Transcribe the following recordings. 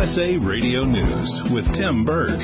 USA Radio News with Tim Berg.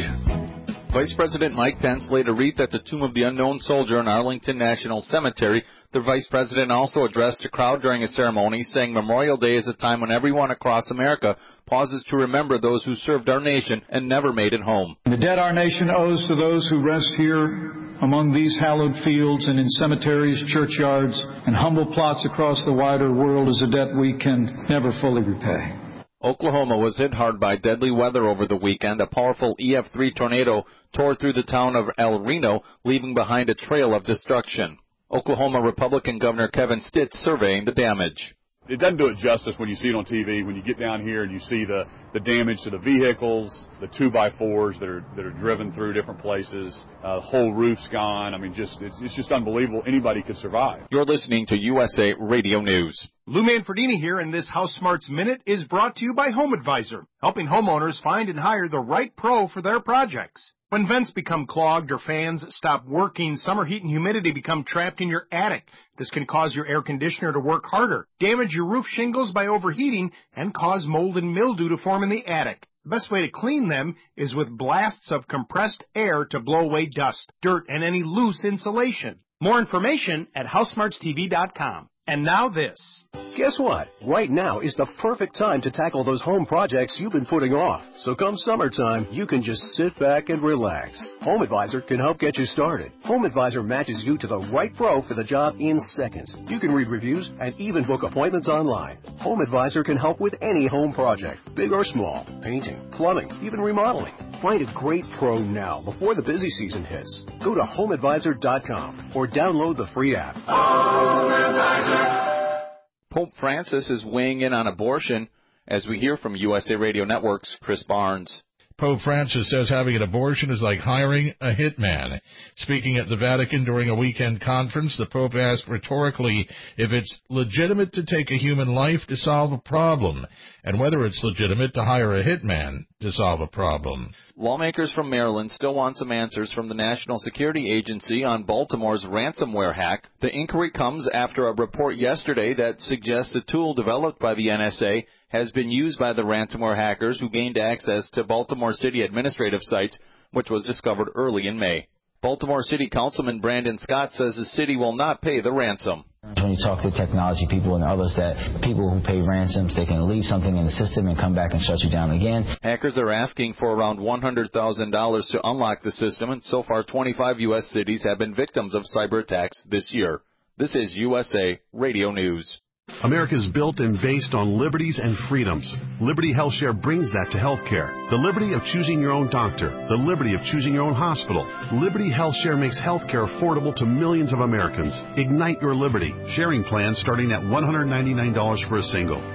Vice President Mike Pence laid a wreath at the Tomb of the Unknown Soldier in Arlington National Cemetery. The Vice President also addressed a crowd during a ceremony, saying Memorial Day is a time when everyone across America pauses to remember those who served our nation and never made it home. The debt our nation owes to those who rest here among these hallowed fields and in cemeteries, churchyards, and humble plots across the wider world is a debt we can never fully repay. Oklahoma was hit hard by deadly weather over the weekend. A powerful EF3 tornado tore through the town of El Reno, leaving behind a trail of destruction. Oklahoma Republican Governor Kevin Stitt surveying the damage. It doesn't do it justice when you see it on TV, when you get down here and you see the damage to the vehicles, the 2x4s that are driven through different places, the whole roof's gone. I mean, it's just unbelievable anybody could survive. You're listening to USA Radio News. Lou Manfredini here, and this House Smarts Minute is brought to you by Home Advisor, helping homeowners find and hire the right pro for their projects. When vents become clogged or fans stop working, summer heat and humidity become trapped in your attic. This can cause your air conditioner to work harder, damage your roof shingles by overheating, and cause mold and mildew to form in the attic. The best way to clean them is with blasts of compressed air to blow away dust, dirt, and any loose insulation. More information at HouseSmartsTV.com. And now this. Guess what? Right now is the perfect time to tackle those home projects you've been putting off. So come summertime, you can just sit back and relax. Home Advisor can help get you started. Home Advisor matches you to the right pro for the job in seconds. You can read reviews and even book appointments online. Home Advisor can help with any home project, big or small, painting, plumbing, even remodeling. Find a great pro now before the busy season hits. Go to HomeAdvisor.com or download the free app. Home Advisor. Pope Francis is weighing in on abortion, as we hear from USA Radio Network's Chris Barnes. Pope Francis says having an abortion is like hiring a hitman. Speaking at the Vatican during a weekend conference, the Pope asked rhetorically if it's legitimate to take a human life to solve a problem, and whether it's legitimate to hire a hitman to solve a problem. Lawmakers from Maryland still want some answers from the National Security Agency on Baltimore's ransomware hack. The inquiry comes after a report yesterday that suggests a tool developed by the NSA has been used by the ransomware hackers who gained access to Baltimore City administrative sites, which was discovered early in May. Baltimore City Councilman Brandon Scott says the city will not pay the ransom. When you talk to technology people and others, that people who pay ransoms, they can leave something in the system and come back and shut you down again. Hackers are asking for around $100,000 to unlock the system, and so far 25 U.S. cities have been victims of cyber attacks this year. This is USA Radio News. America is built and based on liberties and freedoms. Liberty HealthShare brings that to healthcare. The liberty of choosing your own doctor. The liberty of choosing your own hospital. Liberty HealthShare makes healthcare affordable to millions of Americans. Ignite your liberty. Sharing plans starting at $199 for a single,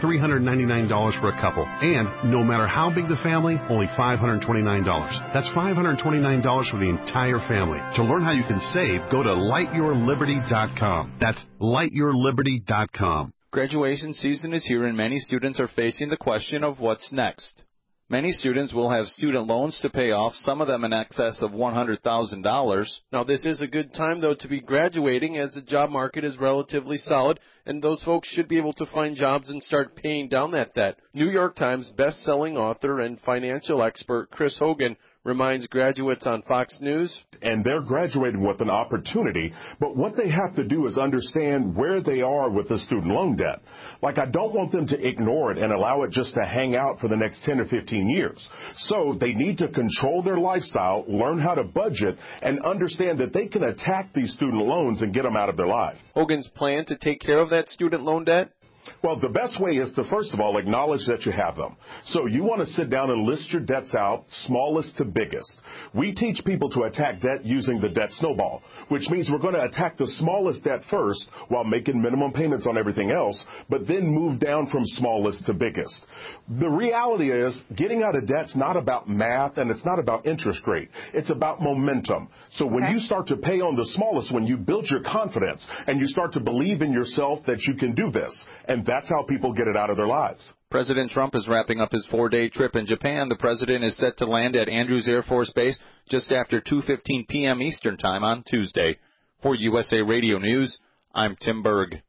$399 for a couple, and no matter how big the family, only $529. That's $529 for the entire family. To learn how you can save, go to lightyourliberty.com. That's lightyourliberty.com. Graduation season is here, and many students are facing the question of what's next. Many students will have student loans to pay off, some of them in excess of $100,000. Now, this is a good time, though, to be graduating, as the job market is relatively solid, and those folks should be able to find jobs and start paying down that debt. New York Times best-selling author and financial expert Chris Hogan reminds graduates on Fox News. And they're graduating with an opportunity, but what they have to do is understand where they are with the student loan debt. Like, I don't want them to ignore it and allow it just to hang out for the next 10 or 15 years. So they need to control their lifestyle, learn how to budget, and understand that they can attack these student loans and get them out of their life. Hogan's plan to take care of that student loan debt? Well, the best way is to, first of all, acknowledge that you have them. So you want to sit down and list your debts out, smallest to biggest. We teach people to attack debt using the debt snowball, which means we're going to attack the smallest debt first while making minimum payments on everything else, but then move down from smallest to biggest. The reality is getting out of debt's not about math and it's not about interest rate. It's about momentum. So when you start to pay on the smallest, when you build your confidence and you start to believe in yourself that you can do this, and that's how people get it out of their lives. President Trump is wrapping up his 4-day trip in Japan. The president is set to land at Andrews Air Force Base just after 2:15 p.m. Eastern Time on Tuesday. For USA Radio News, I'm Tim Berg.